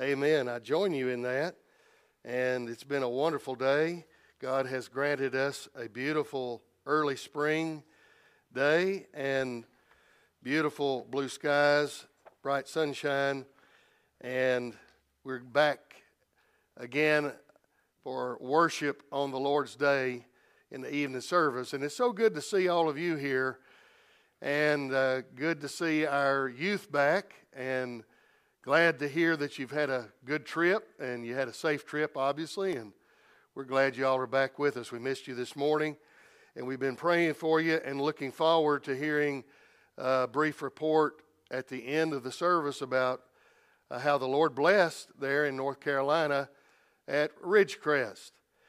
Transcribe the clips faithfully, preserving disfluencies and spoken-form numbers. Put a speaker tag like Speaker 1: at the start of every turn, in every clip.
Speaker 1: Amen. I join you in that. And it's been a wonderful day. God has granted us a beautiful early spring day and beautiful blue skies, bright sunshine. And we're back again for worship on the Lord's Day in the evening service. And it's so good to see all of you here, and uh, good to see our youth back, and glad to hear that you've had a good trip and you had a safe trip, obviously, and we're glad you all are back with us. We missed you this morning, and we've been praying for you and looking forward to hearing a brief report at the end of the service about uh, how the Lord blessed there in North Carolina at Ridgecrest.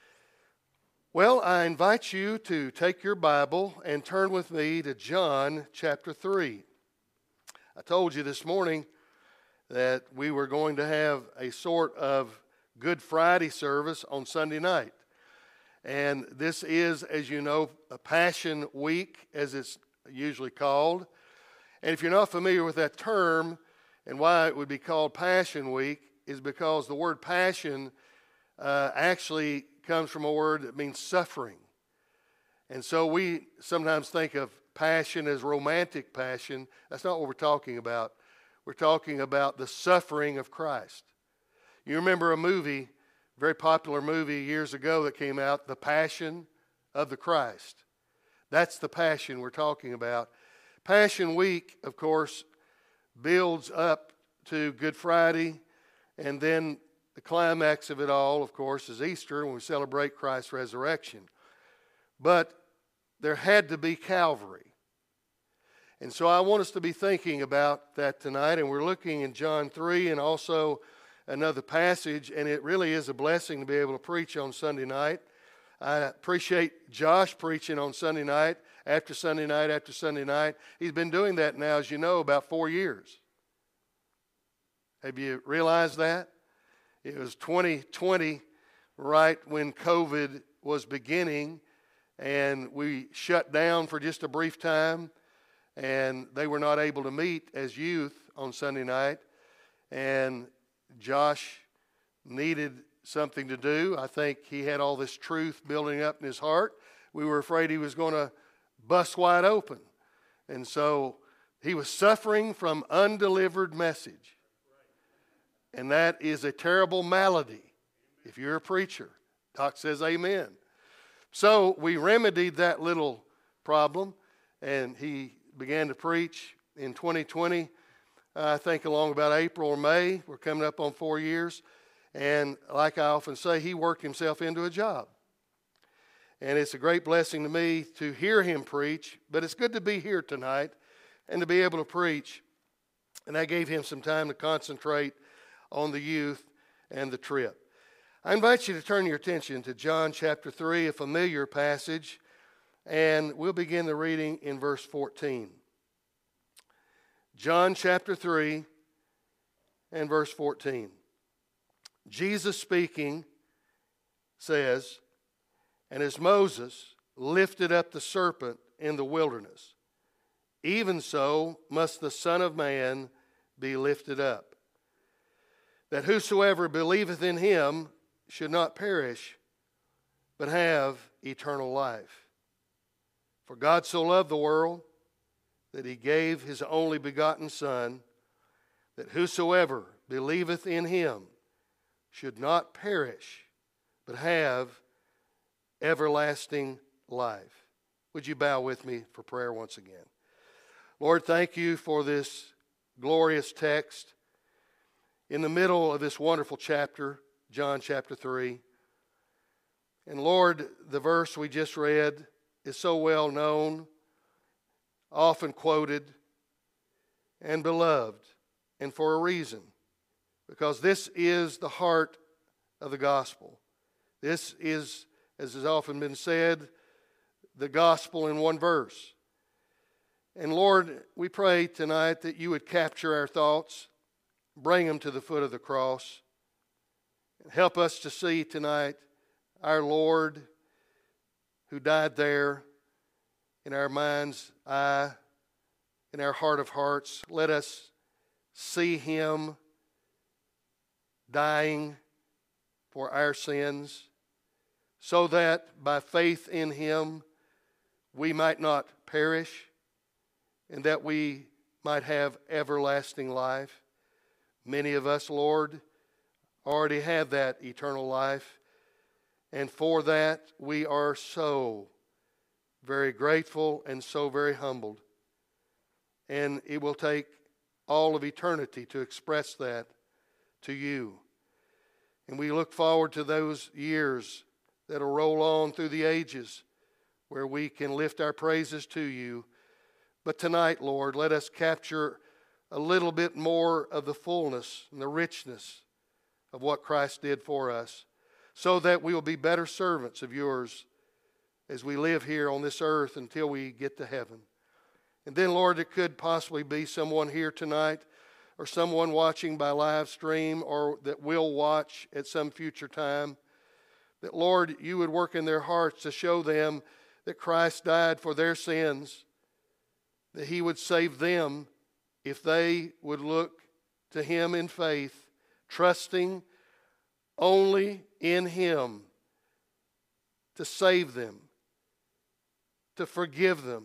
Speaker 1: Well, I invite you to take your Bible and turn with me to John chapter three. I told you this morning that we were going to have a sort of Good Friday service on Sunday night. And this is, as you know, a Passion Week, as it's usually called. And if you're not familiar with that term and why it would be called Passion Week, is because the word passion uh, actually comes from a word that means suffering. And so we sometimes think of passion as romantic passion. That's not what we're talking about. We're talking about the suffering of Christ. You remember a movie, a very popular movie years ago that came out, The Passion of the Christ. That's the passion we're talking about. Passion Week, of course, builds up to Good Friday, and then the climax of it all, of course, is Easter, when we celebrate Christ's resurrection. But there had to be Calvary. And so I want us to be thinking about that tonight, and we're looking in John three and also another passage, and it really is a blessing to be able to preach on Sunday night. I appreciate Josh preaching on Sunday night, after Sunday night, after Sunday night. He's been doing that now, as you know, about four years. Have you realized that? It was twenty twenty, right when COVID was beginning, and we shut down for just a brief time. And they were not able to meet as youth on Sunday night. And Josh needed something to do. I think he had all this truth building up in his heart. We were afraid he was going to bust wide open. And so he was suffering from undelivered message. And that is a terrible malady if you're a preacher. Doc says amen. So we remedied that little problem, and he began to preach in twenty twenty, uh, I think along about April or May. We're coming up on four years. And like I often say, he worked himself into a job. And it's a great blessing to me to hear him preach, but it's good to be here tonight and to be able to preach. And I gave him some time to concentrate on the youth and the trip. I invite you to turn your attention to John chapter three, a familiar passage. And we'll begin the reading in verse fourteen. John chapter three and verse fourteen. Jesus speaking says, "And as Moses lifted up the serpent in the wilderness, even so must the Son of Man be lifted up, that whosoever believeth in him should not perish, but have eternal life. For God so loved the world that he gave his only begotten Son, that whosoever believeth in him should not perish, but have everlasting life." Would you bow with me for prayer once again? Lord, thank you for this glorious text in the middle of this wonderful chapter, John chapter three. And Lord, the verse we just read is so well known, often quoted, and beloved, and for a reason. Because this is the heart of the gospel. This is, as has often been said, the gospel in one verse. And Lord, we pray tonight that you would capture our thoughts, bring them to the foot of the cross, and help us to see tonight our Lord who died there in our mind's eye, in our heart of hearts. Let us see him dying for our sins, so that by faith in Him we might not perish, and that we might have everlasting life. Many of us, Lord, already have that eternal life, and for that we are so very grateful and so very humbled. And it will take all of eternity to express that to you. And we look forward to those years that will roll on through the ages where we can lift our praises to you. But tonight, Lord, let us capture a little bit more of the fullness and the richness of what Christ did for us, so that we will be better servants of yours as we live here on this earth until we get to heaven. And then, Lord, it could possibly be someone here tonight or someone watching by live stream or that will watch at some future time, that, Lord, you would work in their hearts to show them that Christ died for their sins, that He would save them if they would look to Him in faith, trusting only in Him to save them, to forgive them,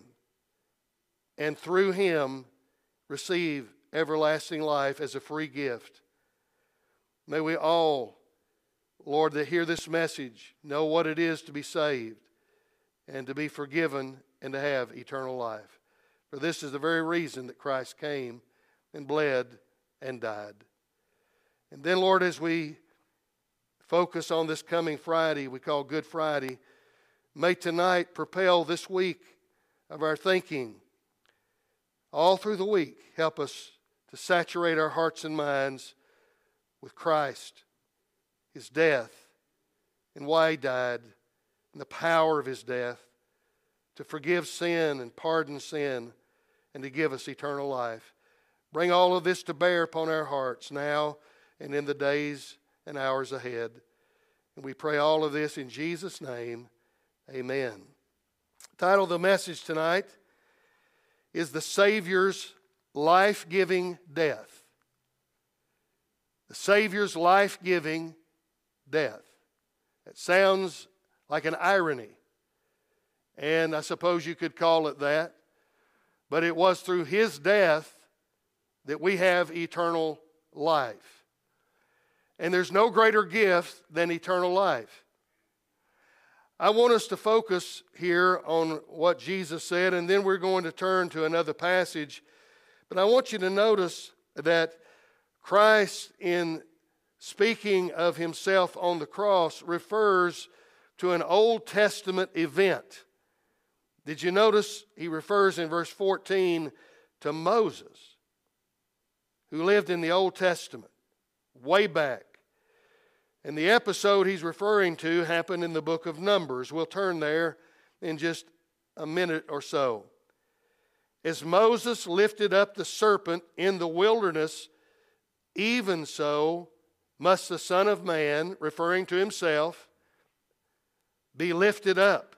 Speaker 1: and through Him receive everlasting life as a free gift. May we all, Lord, that hear this message know what it is to be saved and to be forgiven and to have eternal life. For this is the very reason that Christ came and bled and died. And then, Lord, as we focus on this coming Friday, we call Good Friday, may tonight propel this week of our thinking. All through the week, help us to saturate our hearts and minds with Christ, His death, and why He died, and the power of His death to forgive sin and pardon sin and to give us eternal life. Bring all of this to bear upon our hearts now and in the days and hours ahead. And we pray all of this in Jesus' name. Amen. The title of the message tonight is The Savior's Life-Giving Death. The Savior's life-giving death. It sounds like an irony, and I suppose you could call it that, but it was through His death that we have eternal life. And there's no greater gift than eternal life. I want us to focus here on what Jesus said, and then we're going to turn to another passage. But I want you to notice that Christ, in speaking of Himself on the cross, refers to an Old Testament event. Did you notice He refers in verse fourteen to Moses, who lived in the Old Testament way back. And the episode He's referring to happened in the book of Numbers. We'll turn there in just a minute or so. As Moses lifted up the serpent in the wilderness, even so must the Son of Man, referring to Himself, be lifted up.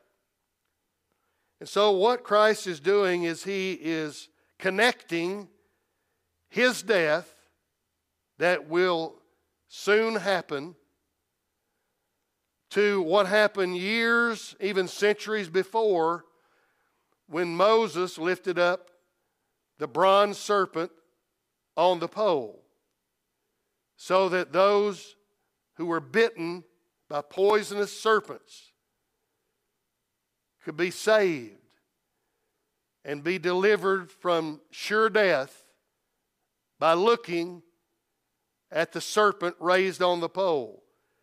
Speaker 1: And so what Christ is doing is He is connecting His death that will soon happen to what happened years, even centuries before, when Moses lifted up the bronze serpent on the pole, so that those who were bitten by poisonous serpents could be saved and be delivered from sure death by looking at the serpent raised on the pole.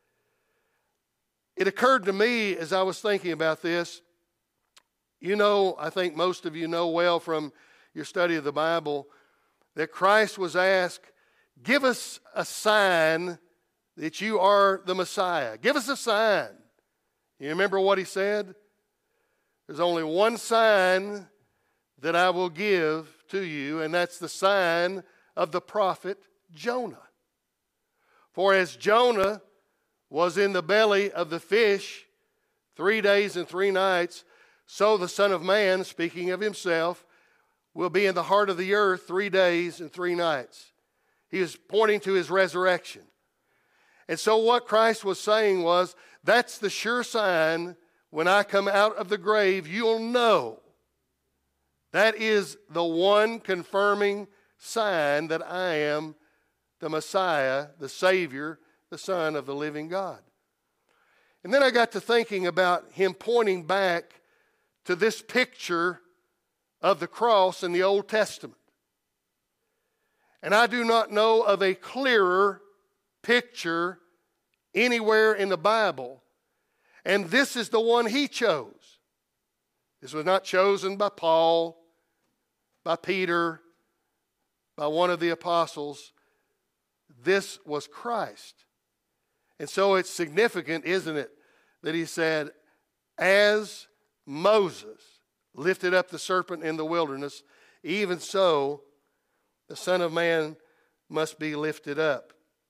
Speaker 1: It occurred to me as I was thinking about this, you know, I think most of you know well from your study of the Bible, that Christ was asked, give us a sign that you are the Messiah. Give us a sign. You remember what He said? There's only one sign that I will give to you, and that's the sign of the prophet Jonah. For as Jonah was in the belly of the fish three days and three nights, so the Son of Man, speaking of Himself, will be in the heart of the earth three days and three nights. He is pointing to His resurrection. And so what Christ was saying was, that's the sure sign when I come out of the grave, you'll know. That is the one confirming sign that I am the Messiah, the Savior, the Son of the living God. And then I got to thinking about him pointing back to this picture of the cross in the Old Testament. And I do not know of a clearer picture anywhere in the Bible. And this is the one he chose. This was not chosen by Paul, by Peter, by one of the apostles. This was Christ. And so it's significant, isn't it, that he said, as Moses lifted up the serpent in the wilderness, even so the Son of Man must be lifted up.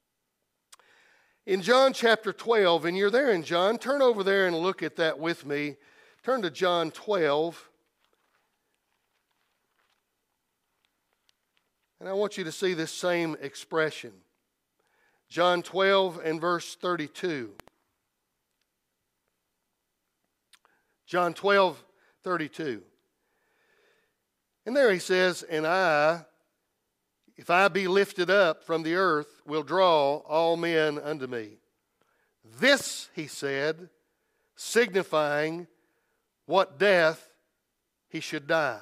Speaker 1: In John chapter twelve, and you're there in John, turn over there and look at that with me. Turn to John twelve. And I want you to see this same expression. John twelve and verse thirty-two. John twelve, thirty-two. And there he says, and I, if I be lifted up from the earth, will draw all men unto me. This, he said, signifying what death he should die.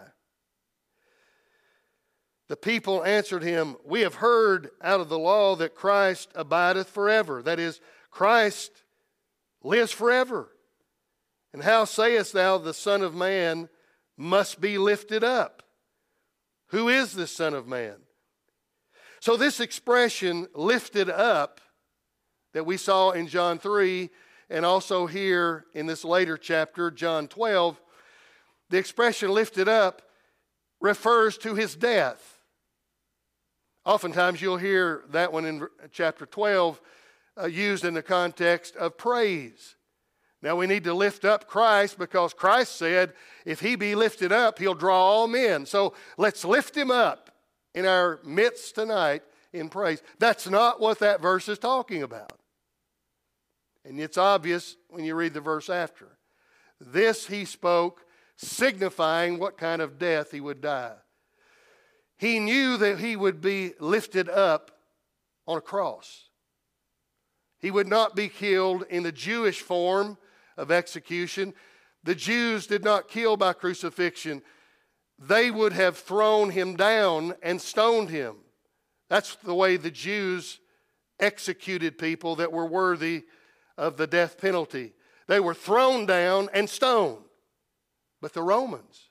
Speaker 1: The people answered him, we have heard out of the law that Christ abideth forever. That is, Christ lives forever. And how sayest thou the Son of Man must be lifted up? Who is this Son of Man? So this expression, lifted up, that we saw in John three, and also here in this later chapter, John twelve, the expression lifted up refers to his death. Oftentimes you'll hear that one in chapter twelve uh, used in the context of praise. Now we need to lift up Christ because Christ said, if he be lifted up, he'll draw all men. So let's lift him up in our midst tonight in praise. That's not what that verse is talking about. And it's obvious when you read the verse after. This he spoke, signifying what kind of death he would die. He knew that he would be lifted up on a cross. He would not be killed in the Jewish form of execution. The Jews did not kill by crucifixion. They would have thrown him down and stoned him. That's the way the Jews executed people that were worthy of the death penalty. They were thrown down and stoned. But the Romans,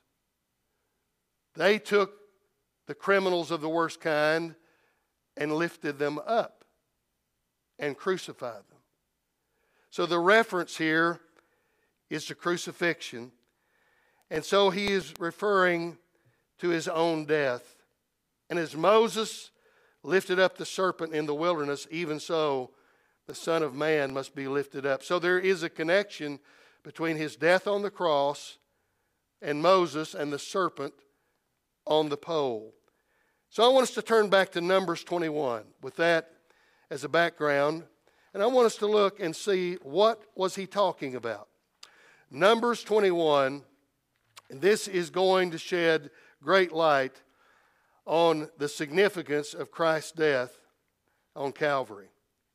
Speaker 1: they took the criminals of the worst kind and lifted them up and crucified them. So the reference here is to crucifixion. And so he is referring to his own death. And as Moses lifted up the serpent in the wilderness, even so the Son of Man must be lifted up. So there is a connection between his death on the cross and Moses and the serpent on the pole. So I want us to turn back to Numbers twenty-one with that as a background. And I want us to look and see what was he talking about. Numbers twenty-one, and this is going to shed great light on the significance of Christ's death on Calvary.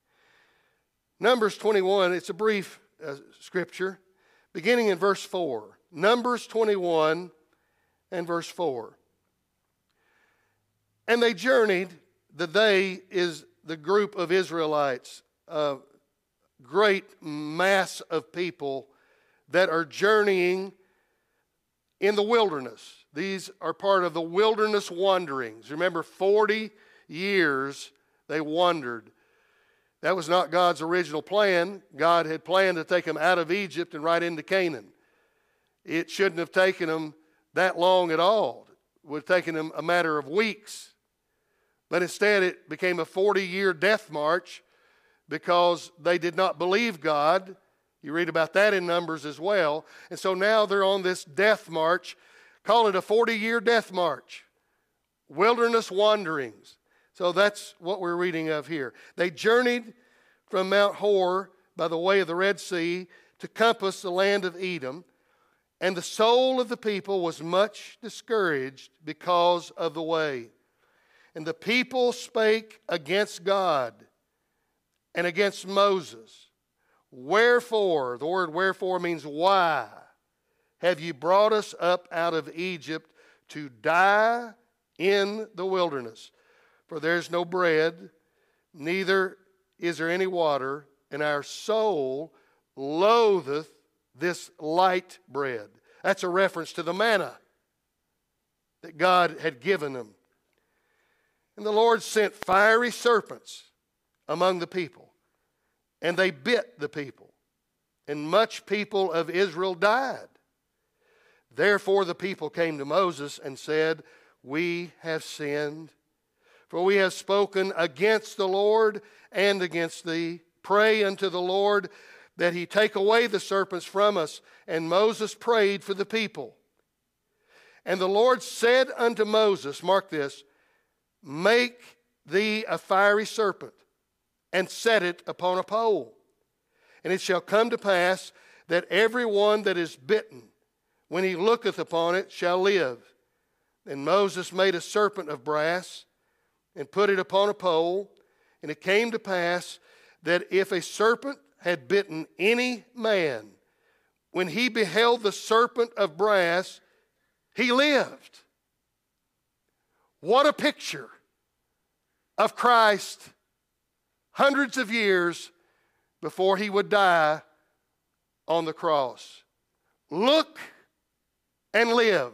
Speaker 1: Numbers twenty-one, it's a brief uh, scripture, beginning in verse four. Numbers twenty-one and verse four. And they journeyed, the they is the group of Israelites, a great mass of people that are journeying in the wilderness. These are part of the wilderness wanderings. Remember, forty years they wandered. That was not God's original plan. God had planned to take them out of Egypt and right into Canaan. It shouldn't have taken them that long at all. It would have taken them a matter of weeks. But instead it became a forty-year death march because they did not believe God. You read about that in Numbers as well. And so now they're on this death march. Call it a forty-year death march. Wilderness wanderings. So that's what we're reading of here. They journeyed from Mount Hor by the way of the Red Sea to compass the land of Edom. And the soul of the people was much discouraged because of the way. And the people spake against God and against Moses. Wherefore, the word wherefore means why, have you brought us up out of Egypt to die in the wilderness? For there is no bread, neither is there any water, and our soul loatheth this light bread. That's a reference to the manna that God had given them. And the Lord sent fiery serpents among the people, and they bit the people, and much people of Israel died. Therefore the people came to Moses and said, we have sinned, for we have spoken against the Lord and against thee. Pray unto the Lord that he take away the serpents from us. And Moses prayed for the people. And the Lord said unto Moses, mark this, make thee a fiery serpent, and set it upon a pole. And it shall come to pass that every one that is bitten, when he looketh upon it, shall live. And Moses made a serpent of brass, and put it upon a pole. And it came to pass that if a serpent had bitten any man, when he beheld the serpent of brass, he lived. What a picture of Christ hundreds of years before he would die on the cross. Look and live.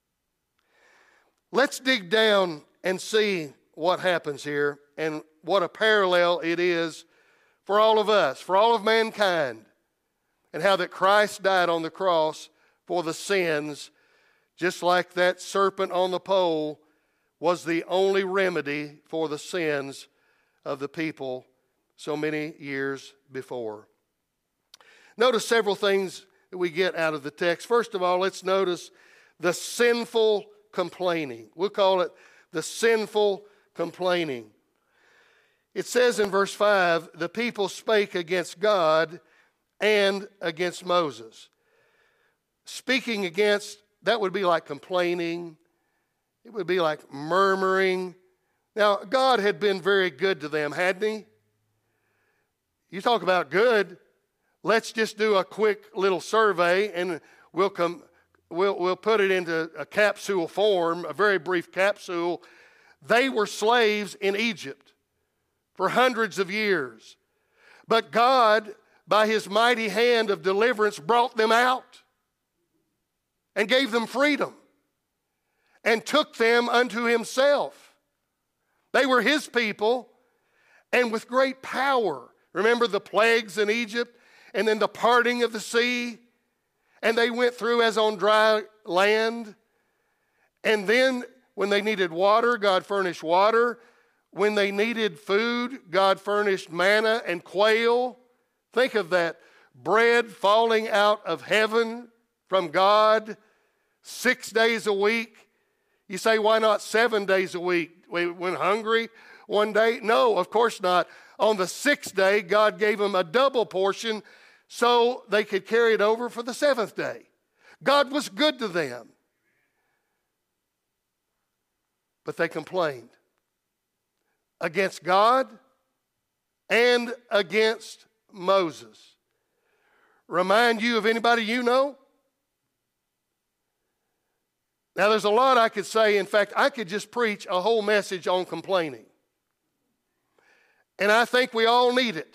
Speaker 1: Let's dig down and see what happens here and what a parallel it is for all of us, for all of mankind, and how that Christ died on the cross for the sins, just like that serpent on the pole was the only remedy for the sins of the people so many years before. Notice several things that we get out of the text. First of all, let's notice the sinful complaining. We'll call it the sinful complaining. It says in verse five, the people spake against God and against Moses. Speaking against, that would be like complaining. It would be like murmuring. Now, God had been very good to them, hadn't he? You talk about good. Let's just do a quick little survey, and we'll come. We'll, we'll put it into a capsule form, a very brief capsule. They were slaves in Egypt for hundreds of years. But God, by his mighty hand of deliverance, brought them out and gave them freedom and took them unto himself. They were his people, and with great power. Remember the plagues in Egypt, and then the parting of the sea, and they went through as on dry land. And then when they needed water, God furnished water. When they needed food, God furnished manna and quail. Think of that, bread falling out of heaven from God six days a week. You say, why not seven days a week? We went hungry one day? No, of course not. On the sixth day, God gave them a double portion so they could carry it over for the seventh day. God was good to them. But they complained against God and against Moses. Remind you of anybody you know? Now, there's a lot I could say. In fact, I could just preach a whole message on complaining. And I think we all need it.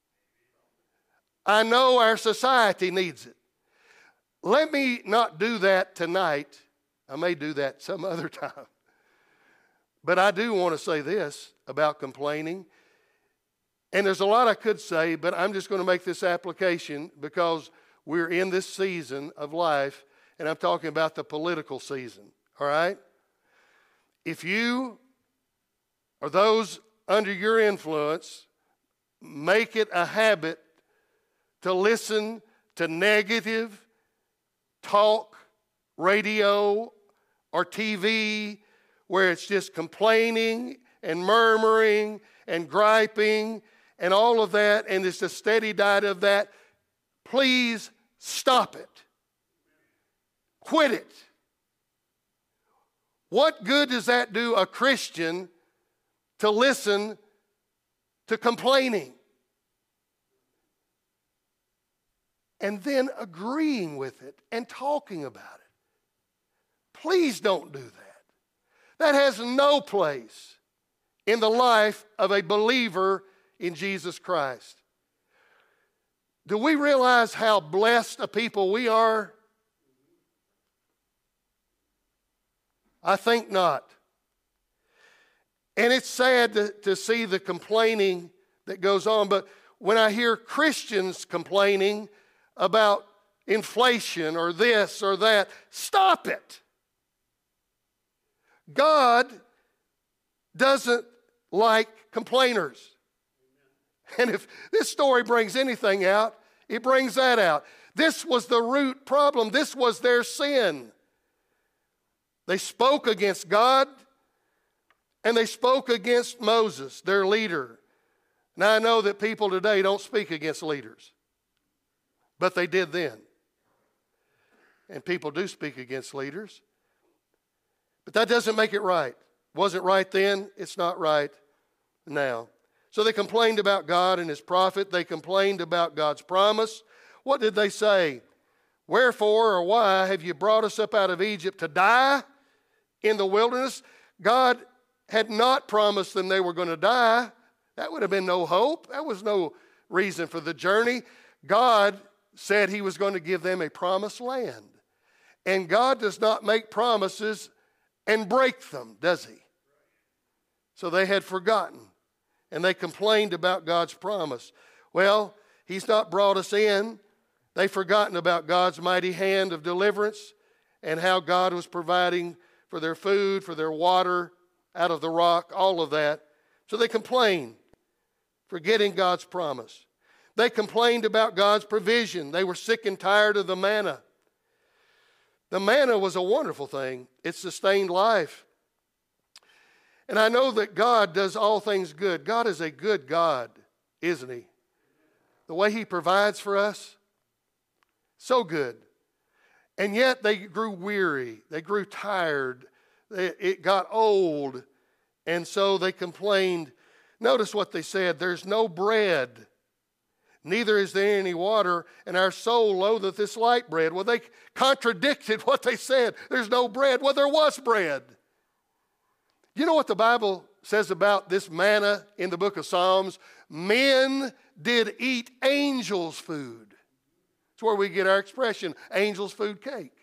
Speaker 1: I know our society needs it. Let me not do that tonight. I may do that some other time. But I do want to say this about complaining. And there's a lot I could say, but I'm just going to make this application because we're in this season of life, and I'm talking about the political season, all right? If you or those under your influence make it a habit to listen to negative talk, radio, or T V, where it's just complaining and murmuring and griping and all of that, and it's a steady diet of that, please stop it. Quit it. What good does that do a Christian to listen to complaining and then agreeing with it and talking about it? Please don't do that. That has no place in the life of a believer in Jesus Christ. Do we realize how blessed a people we are? I think not. And it's sad to, to see the complaining that goes on, but when I hear Christians complaining about inflation or this or that, stop it. God doesn't like complainers. And if this story brings anything out, it brings that out. This was the root problem. This was their sin. They spoke against God, and they spoke against Moses, their leader. Now, I know that people today don't speak against leaders, but they did then. And people do speak against leaders. But that doesn't make it right. Wasn't right then, it's not right now. So they complained about God and his prophet. They complained about God's promise. What did they say? Wherefore or why have you brought us up out of Egypt to die in the wilderness? God had not promised them they were going to die. That would have been no hope. That was no reason for the journey. God said he was going to give them a promised land. And God does not make promises and break them, does he? So they had forgotten, and they complained about God's promise. Well, he's not brought us in. They've forgotten about God's mighty hand of deliverance and how God was providing for their food, for their water out of the rock, all of that. So they complained, forgetting God's promise. They complained about God's provision. They were sick and tired of the manna. The manna was a wonderful thing. It sustained life. And I know that God does all things good. God is a good God, isn't he? The way he provides for us, so good. And yet they grew weary. They grew tired. They, it got old. And so they complained. Notice what they said. There's no bread, neither is there any water, and our soul loatheth this light bread. Well, they contradicted what they said. There's no bread. Well, there was bread. You know what the Bible says about this manna in the book of Psalms? Men did eat angels' food. That's where we get our expression, angels' food cake.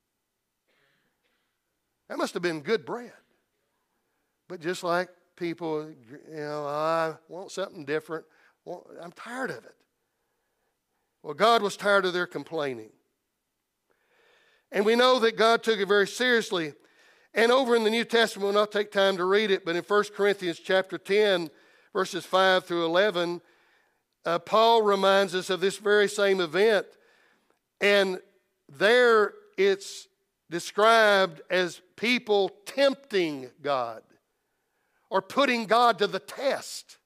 Speaker 1: That must have been good bread. But just like people, you know, I want something different. Well, I'm tired of it. Well, God was tired of their complaining. And we know that God took it very seriously. And over in the New Testament, we'll not take time to read it, but in First Corinthians chapter ten, verses five through eleven, uh, Paul reminds us of this very same event. And there it's described as people tempting God or putting God to the test.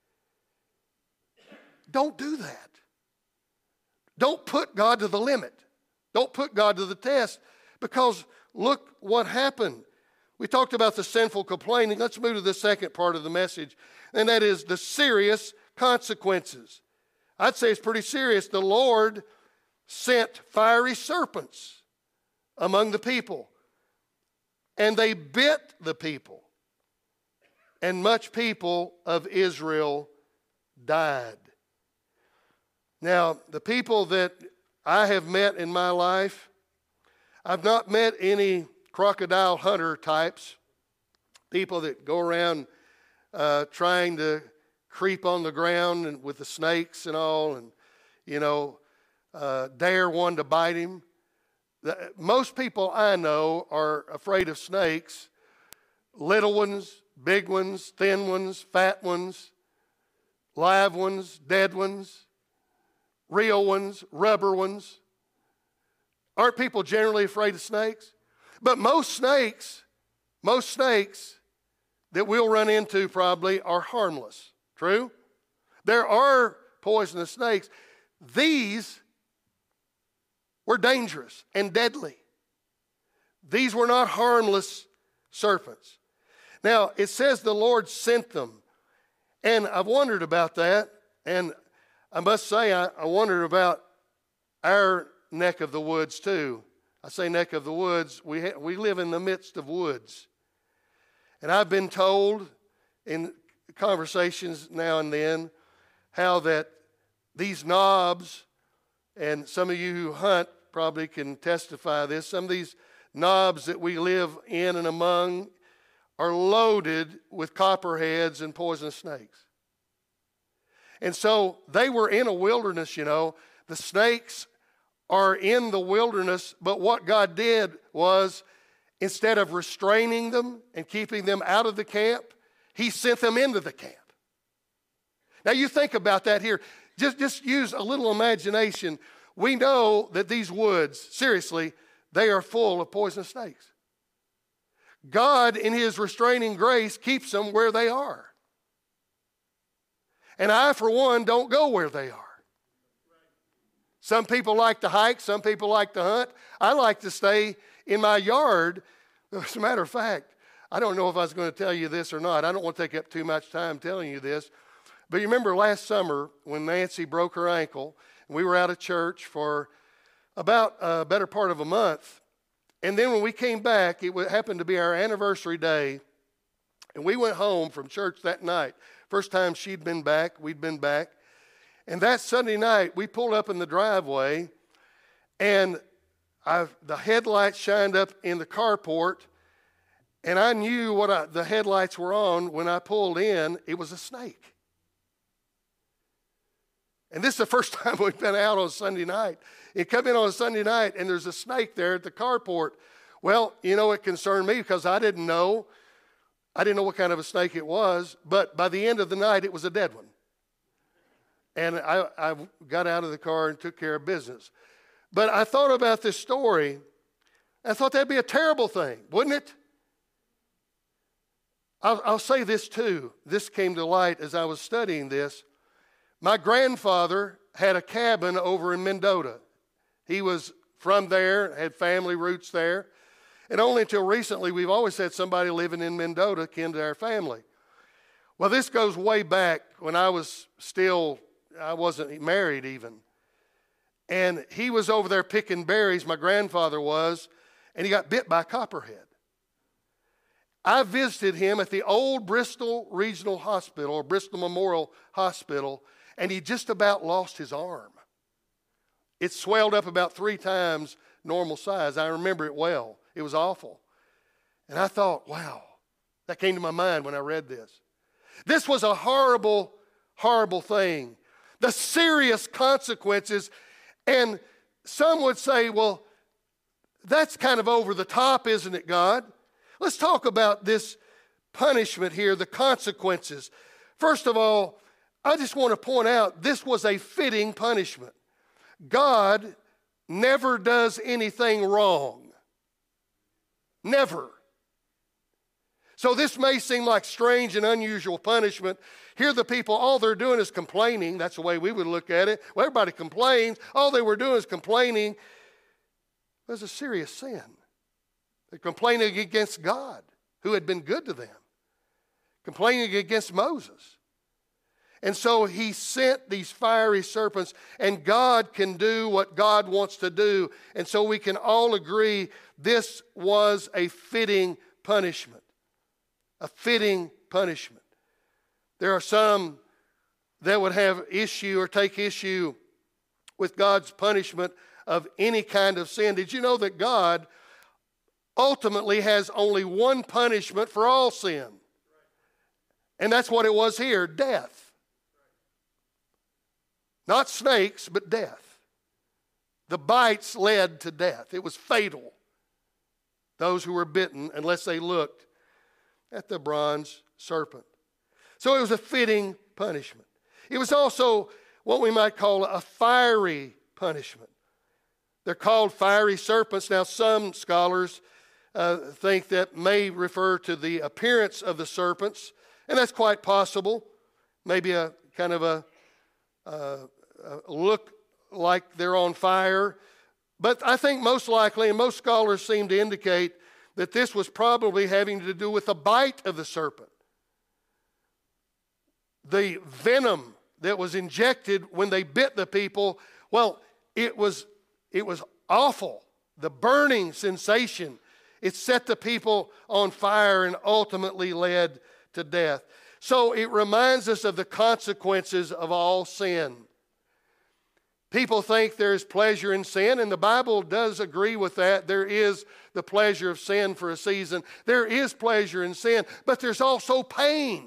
Speaker 1: Don't do that. Don't put God to the limit. Don't put God to the test, because look what happened. We talked about the sinful complaining. Let's move to the second part of the message, and that is the serious consequences. I'd say it's pretty serious. The Lord sent fiery serpents among the people, and they bit the people, and much people of Israel died. Now, the people that I have met in my life, I've not met any crocodile hunter types, people that go around uh, trying to creep on the ground and with the snakes and all, and, you know, uh, dare one to bite him. The, most people I know are afraid of snakes, little ones, big ones, thin ones, fat ones, live ones, dead ones, real ones, rubber ones. Aren't people generally afraid of snakes? But most snakes, most snakes that we'll run into probably are harmless. True? There are poisonous snakes. These were dangerous and deadly. These were not harmless serpents. Now, it says the Lord sent them. And I've wondered about that. And I must say, I, I wondered about our neck of the woods too. I say neck of the woods. We, ha- we live in the midst of woods. And I've been told in conversations now and then how that these knobs, and some of you who hunt probably can testify this, some of these knobs that we live in and among are loaded with copperheads and poisonous snakes. And so they were in a wilderness, you know. The snakes are in the wilderness, but what God did was, instead of restraining them and keeping them out of the camp, he sent them into the camp. Now you think about that here. Just, just use a little imagination. We know that these woods, seriously, they are full of poisonous snakes. God, in his restraining grace, keeps them where they are. And I, for one, don't go where they are. Some people like to hike. Some people like to hunt. I like to stay in my yard. As a matter of fact, I don't know if I was going to tell you this or not. I don't want to take up too much time telling you this. But you remember last summer when Nancy broke her ankle, and we were out of church for about a better part of a month. And then when we came back, it happened to be our anniversary day, and we went home from church that night. First time she'd been back, we'd been back. And that Sunday night, we pulled up in the driveway, and I, the headlights shined up in the carport, and I knew what I, the headlights were on when I pulled in. It was a snake. And this is the first time we've been out on Sunday night. You come in on a Sunday night, and there's a snake there at the carport. Well, you know, it concerned me because I didn't know. I didn't know what kind of a snake it was. But by the end of the night, it was a dead one. And I, I got out of the car and took care of business. But I thought about this story. I thought that'd be a terrible thing, wouldn't it? I'll, I'll say this too. This came to light as I was studying this. My grandfather had a cabin over in Mendota. He was from there, had family roots there. And only until recently, we've always had somebody living in Mendota kin to our family. Well, this goes way back when I was still, I wasn't married even. And he was over there picking berries, my grandfather was, and he got bit by a copperhead. I visited him at the old Bristol Regional Hospital, or Bristol Memorial Hospital, and he just about lost his arm. It swelled up about three times normal size. I remember it well. It was awful. And I thought, wow, that came to my mind when I read this. This was a horrible, horrible thing. The serious consequences. And some would say, well, that's kind of over the top, isn't it, God? Let's talk about this punishment here, the consequences. First of all, I just want to point out this was a fitting punishment. God never does anything wrong. Never. So this may seem like strange and unusual punishment. Here the people, all they're doing is complaining. That's the way we would look at it. Well, everybody complains. All they were doing is complaining. It was a serious sin. They're complaining against God, who had been good to them. Complaining against Moses. And so he sent these fiery serpents, and God can do what God wants to do. And so we can all agree this was a fitting punishment. A fitting punishment. There are some that would have issue or take issue with God's punishment of any kind of sin. Did you know that God ultimately has only one punishment for all sin? And that's what it was here, death. Not snakes, but death. The bites led to death. It was fatal. Those who were bitten, unless they looked at the bronze serpent. So it was a fitting punishment. It was also what we might call a fiery punishment. They're called fiery serpents. Now, some scholars uh, think that may refer to the appearance of the serpents, and that's quite possible. Maybe a kind of a uh, uh, look like they're on fire. But I think most likely, and most scholars seem to indicate, that this was probably having to do with the bite of the serpent. The venom that was injected when they bit the people, well, it was, it was awful. The burning sensation, it set the people on fire and ultimately led to death. So it reminds us of the consequences of all sin. People think there's pleasure in sin, and the Bible does agree with that. There is the pleasure of sin for a season. There is pleasure in sin, but there's also pain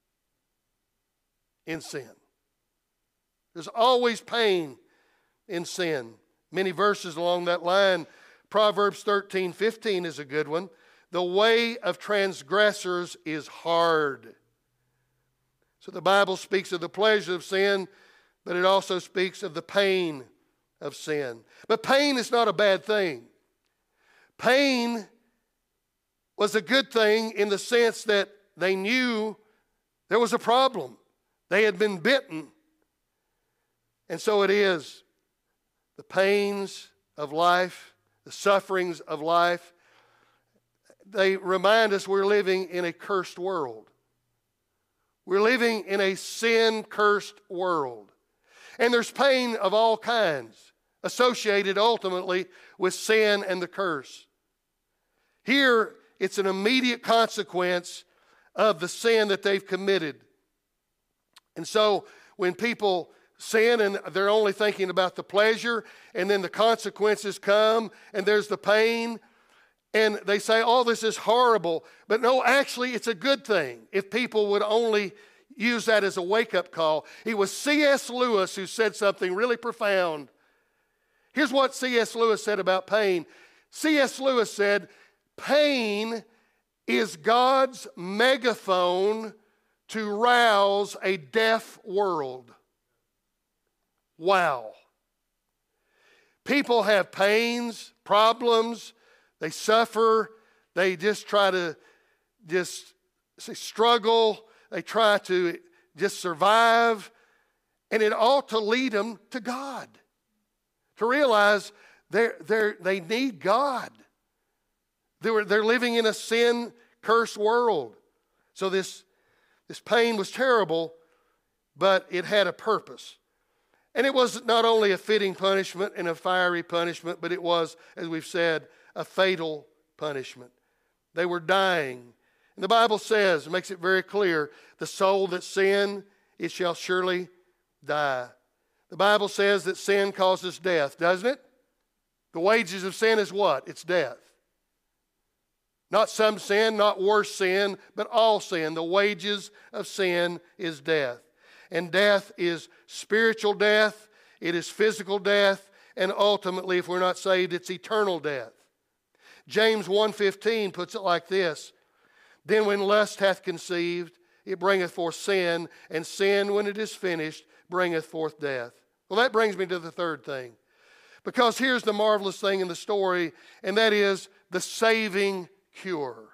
Speaker 1: in sin. There's always pain in sin. Many verses along that line. Proverbs thirteen fifteen is a good one. The way of transgressors is hard. So the Bible speaks of the pleasure of sin, but it also speaks of the pain of sin. But pain is not a bad thing. Pain was a good thing in the sense that they knew there was a problem. They had been bitten. And so it is. The pains of life, the sufferings of life, they remind us we're living in a cursed world. We're living in a sin-cursed world. And there's pain of all kinds associated ultimately with sin and the curse. Here, it's an immediate consequence of the sin that they've committed. And so when people sin and they're only thinking about the pleasure, and then the consequences come and there's the pain, and they say, oh, this is horrible. But no, actually, it's a good thing if people would only use that as a wake-up call. It was C S Lewis who said something really profound. Here's what C S Lewis said about pain. C S Lewis said, pain is God's megaphone to rouse a deaf world. Wow. People have pains, problems, they suffer, they just try to just say, struggle, they try to just survive, and it ought to lead them to God, to realize they're, they're, they need God. They're, they're living in a sin-cursed world. So this, this pain was terrible, but it had a purpose. And it was not only a fitting punishment and a fiery punishment, but it was, as we've said, a fatal punishment. They were dying. And the Bible says, it makes it very clear, the soul that sin, it shall surely die. The Bible says that sin causes death, doesn't it? The wages of sin is what? It's death. Not some sin, not worse sin, but all sin. The wages of sin is death. And death is spiritual death, it is physical death, and ultimately, if we're not saved, it's eternal death. James one fifteen puts it like this: then when lust hath conceived, it bringeth forth sin, and sin, when it is finished, bringeth forth death. Well, that brings me to the third thing. Because here's the marvelous thing in the story, and that is the saving cure.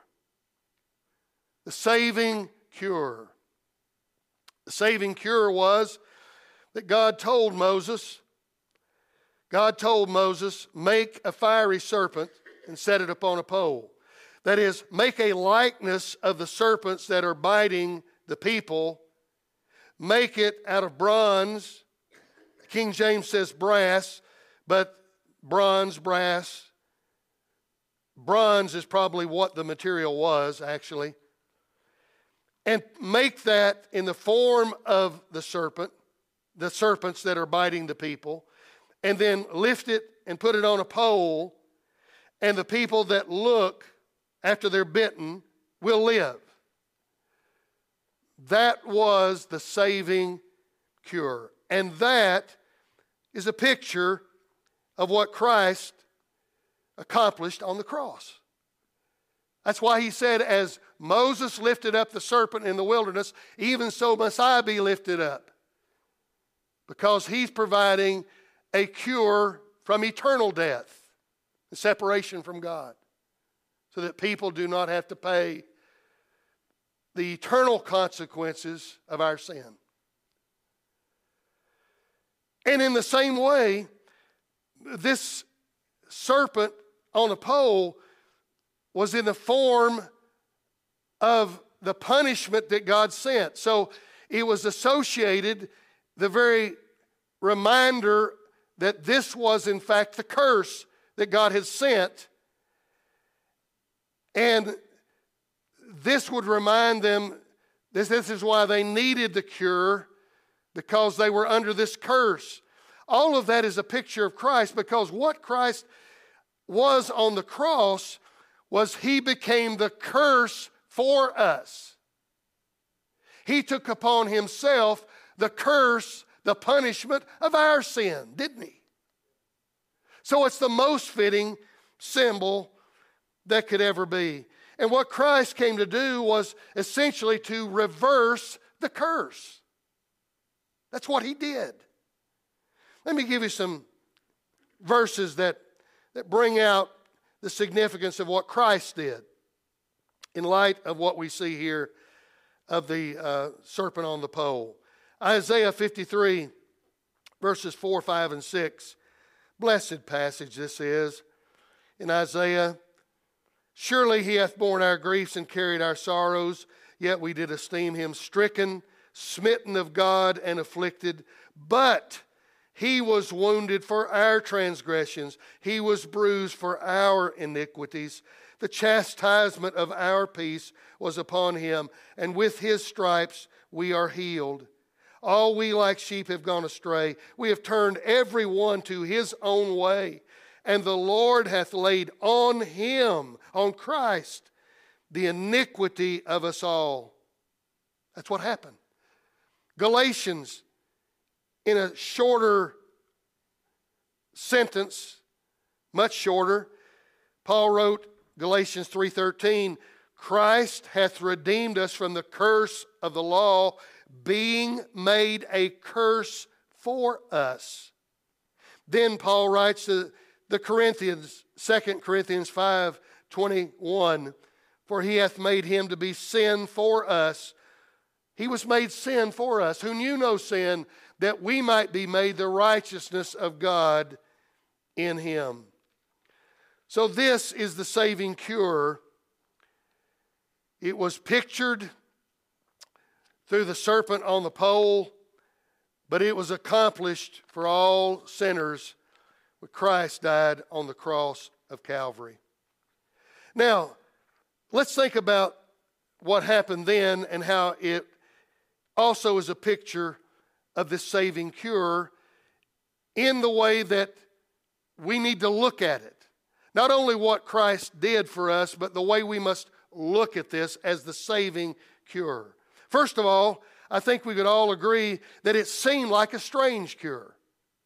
Speaker 1: The saving cure. The saving cure was that God told Moses, God told Moses, make a fiery serpent and set it upon a pole. That is, make a likeness of the serpents that are biting the people. Make it out of bronze. King James says brass, but bronze, brass. Bronze is probably what the material was, actually. And make that in the form of the serpent, the serpents that are biting the people, and then lift it and put it on a pole, and the people that look after they're bitten will live. That was the saving cure. And that is a picture of what Christ accomplished on the cross. That's why he said, as Moses lifted up the serpent in the wilderness, even so must I be lifted up. Because he's providing a cure from eternal death, the separation from God, so that people do not have to pay the eternal consequences of our sin. And in the same way, this serpent on a pole was in the form of the punishment that God sent. So it was associated, the very reminder that this was in fact the curse that God had sent. And this would remind them, this, this is why they needed the cure, because they were under this curse. All of that is a picture of Christ, because what Christ was on the cross was he became the curse for us. He took upon himself the curse, the punishment of our sin, didn't he? So it's the most fitting symbol that could ever be. And what Christ came to do was essentially to reverse the curse. That's what he did. Let me give you some verses that, that bring out the significance of what Christ did in light of what we see here of the uh, serpent on the pole. Isaiah fifty-three, verses four, five, and six. Blessed passage this is in Isaiah. Surely he hath borne our griefs and carried our sorrows, yet we did esteem him stricken, smitten of God, and afflicted. But he was wounded for our transgressions. He was bruised for our iniquities. The chastisement of our peace was upon him, and with his stripes we are healed. All we like sheep have gone astray. We have turned every one to his own way. And the Lord hath laid on him, on Christ, the iniquity of us all. That's what happened. Galatians, in a shorter sentence, much shorter, Paul wrote, Galatians three thirteen, Christ hath redeemed us from the curse of the law, being made a curse for us. Then Paul writes to the Corinthians, Second Corinthians five twenty-one, for he hath made him to be sin for us. He was made sin for us, who knew no sin, that we might be made the righteousness of God in him. So this is the saving cure. It was pictured through the serpent on the pole, but it was accomplished for all sinners when Christ died on the cross of Calvary. Now, let's think about what happened then and how it also is a picture of this saving cure in the way that we need to look at it. Not only what Christ did for us, but the way we must look at this as the saving cure. First of all, I think we could all agree that it seemed like a strange cure.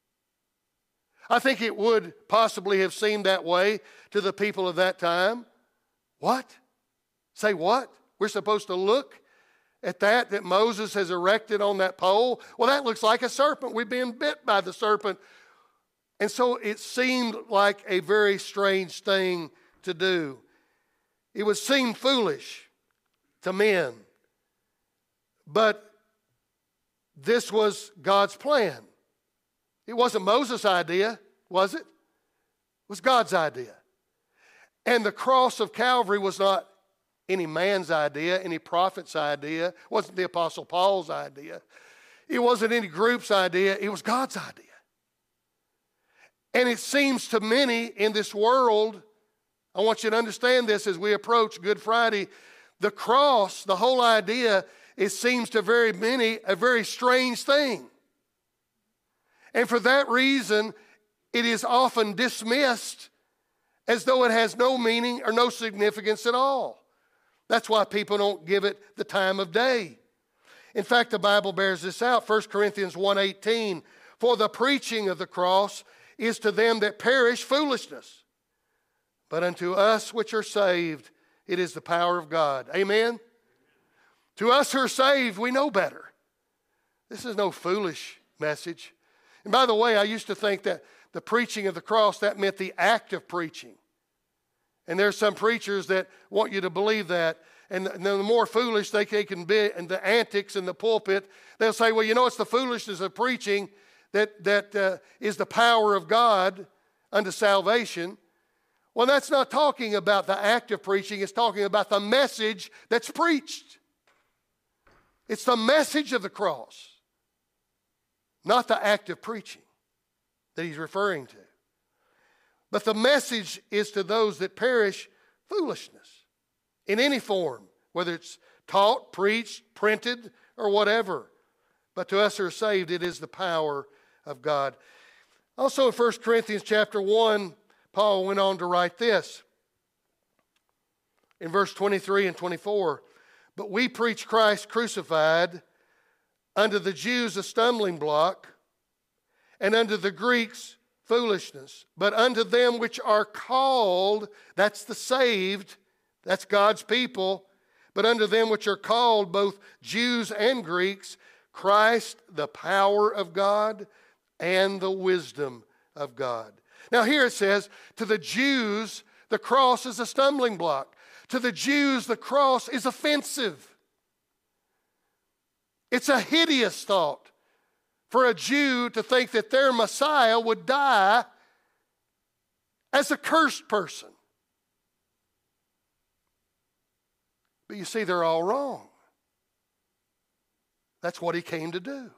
Speaker 1: I think it would possibly have seemed that way to the people of that time. What? Say what? We're supposed to look at that that Moses has erected on that pole? Well, that looks like a serpent. We've been bit by the serpent. And so it seemed like a very strange thing to do. It would seem foolish to men. But this was God's plan. It wasn't Moses' idea, was it? It was God's idea. And the cross of Calvary was not any man's idea, any prophet's idea. It wasn't the Apostle Paul's idea. It wasn't any group's idea. It was God's idea. And it seems to many in this world, I want you to understand this as we approach Good Friday, the cross, the whole idea, it seems to very many a very strange thing. And for that reason, it is often dismissed as though it has no meaning or no significance at all. That's why people don't give it the time of day. In fact, the Bible bears this out. First Corinthians one eighteen, for the preaching of the cross is to them that perish foolishness, but unto us which are saved, it is the power of God. Amen? To us who are saved, we know better. This is no foolish message. And by the way, I used to think that the preaching of the cross, that meant the act of preaching. And there's some preachers that want you to believe that. And the more foolish they can be, and the antics in the pulpit, they'll say, well, you know, it's the foolishness of preaching that, that uh, is the power of God unto salvation. Well, that's not talking about the act of preaching. It's talking about the message that's preached. It's the message of the cross, not the act of preaching that he's referring to. But the message is to those that perish foolishness in any form, whether it's taught, preached, printed, or whatever. But to us who are saved, it is the power of God. Also in First Corinthians chapter one, Paul went on to write this in verse twenty-three and twenty-four. But we preach Christ crucified, unto the Jews a stumbling block, and unto the Greeks foolishness. But unto them which are called, that's the saved, that's God's people. But unto them which are called, both Jews and Greeks, Christ, the power of God and the wisdom of God. Now here it says, to the Jews, the cross is a stumbling block. To the Jews, the cross is offensive. It's a hideous thought for a Jew to think that their Messiah would die as a cursed person. But you see, they're all wrong. That's what he came to do.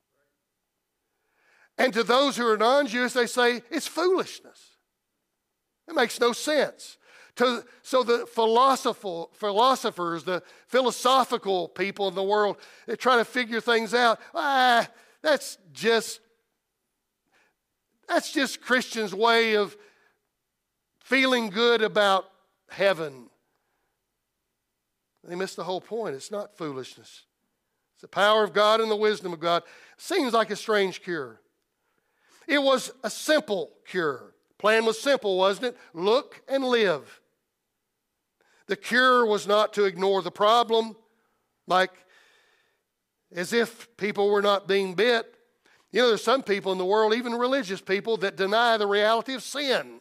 Speaker 1: And to those who are non-Jews, they say it's foolishness. It makes no sense. To, so the philosophical, philosophers, the philosophical people in the world, they try to figure things out. Ah, that's just, that's just Christians' way of feeling good about heaven. They miss the whole point. It's not foolishness. It's the power of God and the wisdom of God. Seems like a strange cure. It was a simple cure. Plan was simple, wasn't it? Look and live. The cure was not to ignore the problem, like as if people were not being bit. You know, there's some people in the world, even religious people, that deny the reality of sin.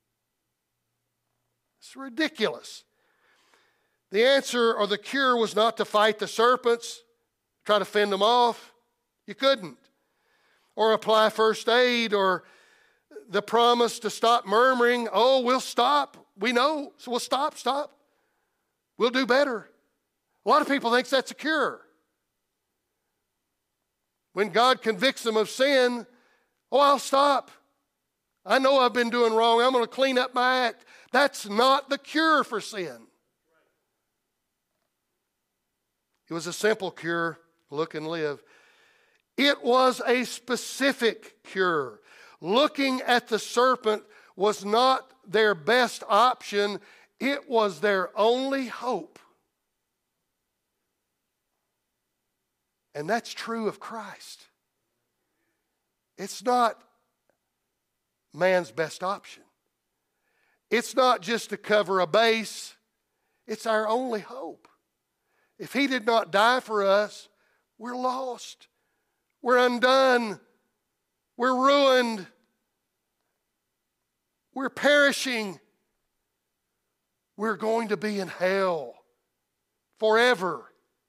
Speaker 1: It's ridiculous. The answer or the cure was not to fight the serpents, try to fend them off. You couldn't. Or apply first aid, or the promise to stop murmuring. Oh, we'll stop. We know, so we'll stop, stop. We'll do better. A lot of people think that's a cure. When God convicts them of sin, oh, I'll stop. I know I've been doing wrong. I'm going to clean up my act. That's not the cure for sin. It was a simple cure, look and live. It was a specific cure. Looking at the serpent was not their best option. It was their only hope. And that's true of Christ. It's not man's best option. It's not just to cover a base. It's our only hope. If he did not die for us, we're lost. We're undone. We're ruined. We're perishing. We're going to be in hell forever.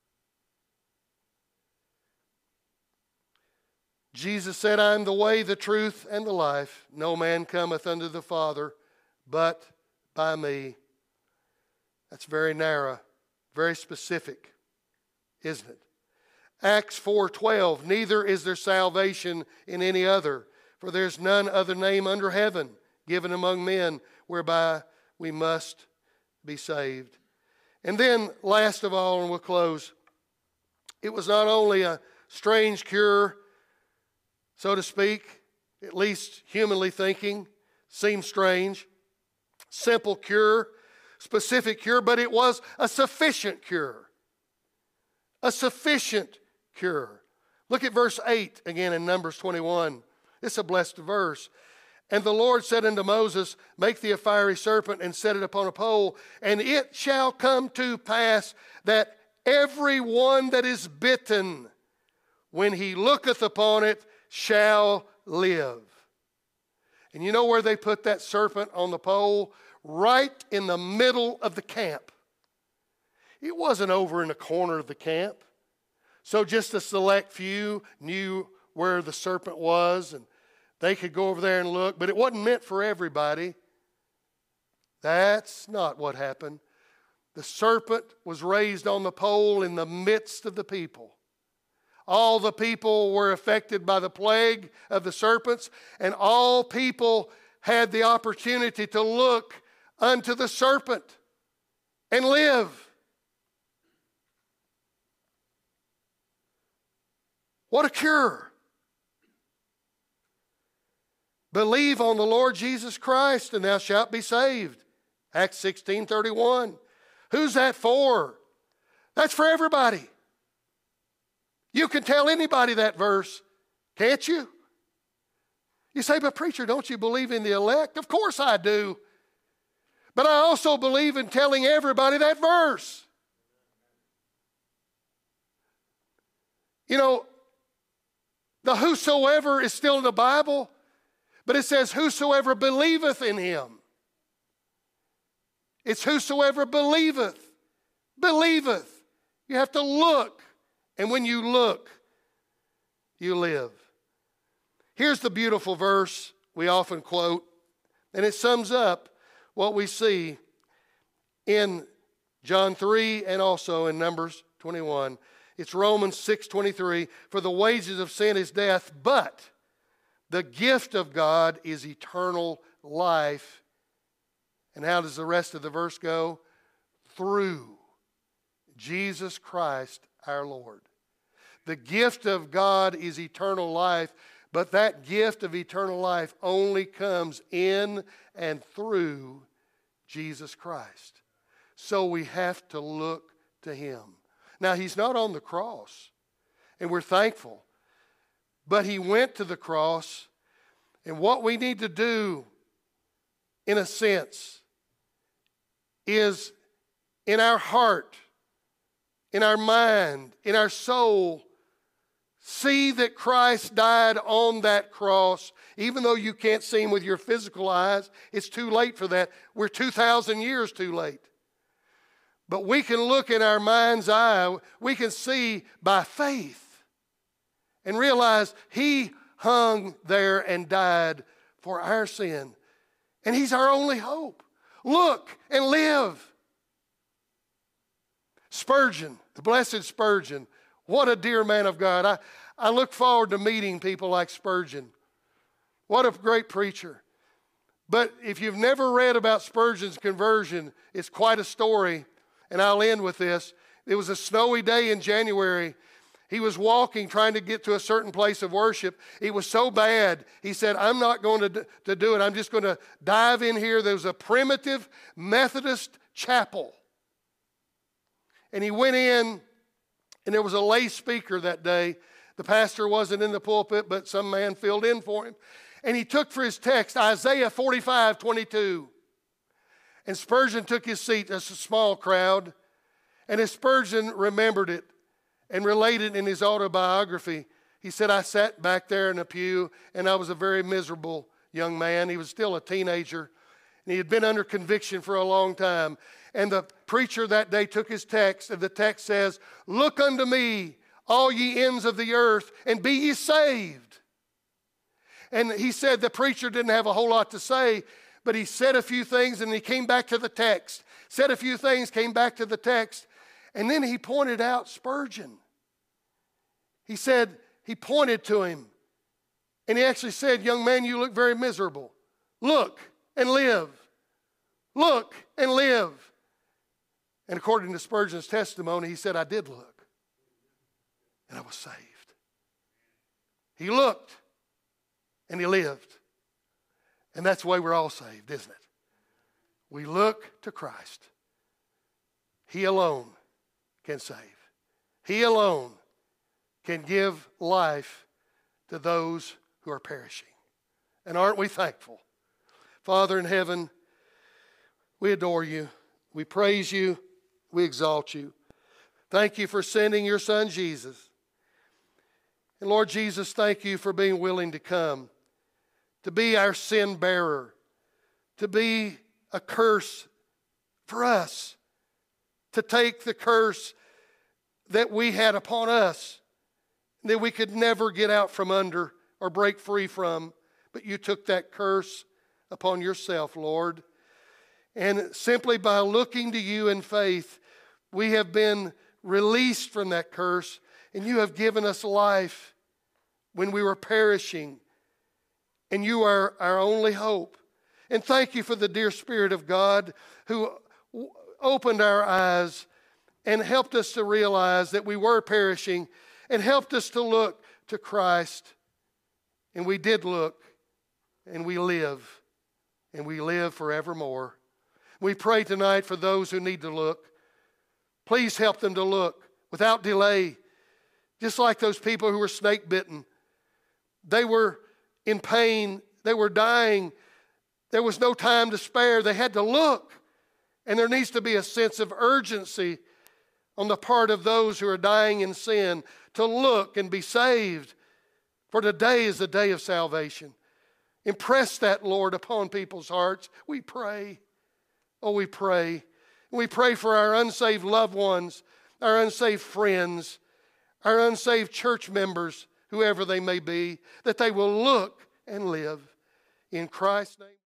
Speaker 1: Jesus said, I am the way, the truth, and the life. No man cometh unto the Father but by me. That's very narrow, very specific, isn't it? Acts four twelve, neither is there salvation in any other, for there is none other name under heaven given among men whereby we must be saved. And then, last of all, and we'll close, it was not only a strange cure, so to speak, at least humanly thinking, seems strange, simple cure, specific cure, but it was a sufficient cure. A sufficient cure. Look at verse eight again in Numbers twenty-one. It's a blessed verse. And the Lord said unto Moses, make thee a fiery serpent and set it upon a pole, and it shall come to pass that every one that is bitten, when he looketh upon it, shall live. And you know where they put that serpent on the pole? Right in the middle of the camp. It wasn't over in a corner of the camp. So just a select few knew where the serpent was, and they could go over there and look, but it wasn't meant for everybody. That's not what happened. The serpent was raised on the pole in the midst of the people. All the people were affected by the plague of the serpents, and all people had the opportunity to look unto the serpent and live. What a cure. Believe on the Lord Jesus Christ, and thou shalt be saved. Acts sixteen thirty-one. Who's that for? That's for everybody. You can tell anybody that verse, can't you? You say, but preacher, don't you believe in the elect? Of course I do. But I also believe in telling everybody that verse. You know, the whosoever is still in the Bible, but it says whosoever believeth in him. It's whosoever believeth. Believeth. You have to look. And when you look, you live. Here's the beautiful verse we often quote, and it sums up what we see in John three and also in Numbers twenty-one. It's Romans six twenty-three. For the wages of sin is death, but the gift of God is eternal life. And how does the rest of the verse go? Through Jesus Christ our Lord. The gift of God is eternal life, but that gift of eternal life only comes in and through Jesus Christ. So we have to look to him. Now, he's not on the cross, and we're thankful. But he went to the cross, and what we need to do, in a sense, is in our heart, in our mind, in our soul, see that Christ died on that cross. Even though you can't see him with your physical eyes, it's too late for that. We're two thousand years too late. But we can look in our mind's eye, we can see by faith and realize he hung there and died for our sin. And he's our only hope. Look and live. Spurgeon, the blessed Spurgeon, what a dear man of God. I, I look forward to meeting people like Spurgeon. What a great preacher. But if you've never read about Spurgeon's conversion, it's quite a story. And I'll end with this. It was a snowy day in January. He was walking, trying to get to a certain place of worship. It was so bad. He said, I'm not going to, to do it. I'm just going to dive in here. There was a primitive Methodist chapel. And he went in, and there was a lay speaker that day. The pastor wasn't in the pulpit, but some man filled in for him. And he took for his text Isaiah forty-five twenty-two. And Spurgeon took his seat. That's a small crowd. And as Spurgeon remembered it and related in his autobiography, he said, I sat back there in a pew, and I was a very miserable young man. He was still a teenager, and he had been under conviction for a long time. And the preacher that day took his text, and the text says, look unto me, all ye ends of the earth, and be ye saved. And he said the preacher didn't have a whole lot to say, but he said a few things, and he came back to the text. Said a few things, came back to the text, and then he pointed out Spurgeon. He said, he pointed to him, and he actually said, young man, you look very miserable. Look and live. Look and live. And according to Spurgeon's testimony, he said, I did look, and I was saved. He looked, and he lived. And that's the way we're all saved, isn't it? We look to Christ. He alone can save. He alone can give life to those who are perishing. And aren't we thankful? Father in heaven, we adore you. We praise you. We exalt you. Thank you for sending your son Jesus. And Lord Jesus, thank you for being willing to come, to be our sin bearer, to be a curse for us, to take the curse that we had upon us that we could never get out from under or break free from. But you took that curse upon yourself, Lord. And simply by looking to you in faith, we have been released from that curse, and you have given us life when we were perishing. And you are our only hope. And thank you for the dear Spirit of God who opened our eyes and helped us to realize that we were perishing and helped us to look to Christ. And we did look, and we live, and we live forevermore. We pray tonight for those who need to look. Please help them to look without delay. Just like those people who were snake bitten. They were in pain. They were dying. There was no time to spare. They had to look. And there needs to be a sense of urgency on the part of those who are dying in sin to look and be saved. For today is the day of salvation. Impress that, Lord, upon people's hearts. We pray. Oh, we pray. We pray for our unsaved loved ones, our unsaved friends, our unsaved church members, whoever they may be, that they will look and live. In Christ's name.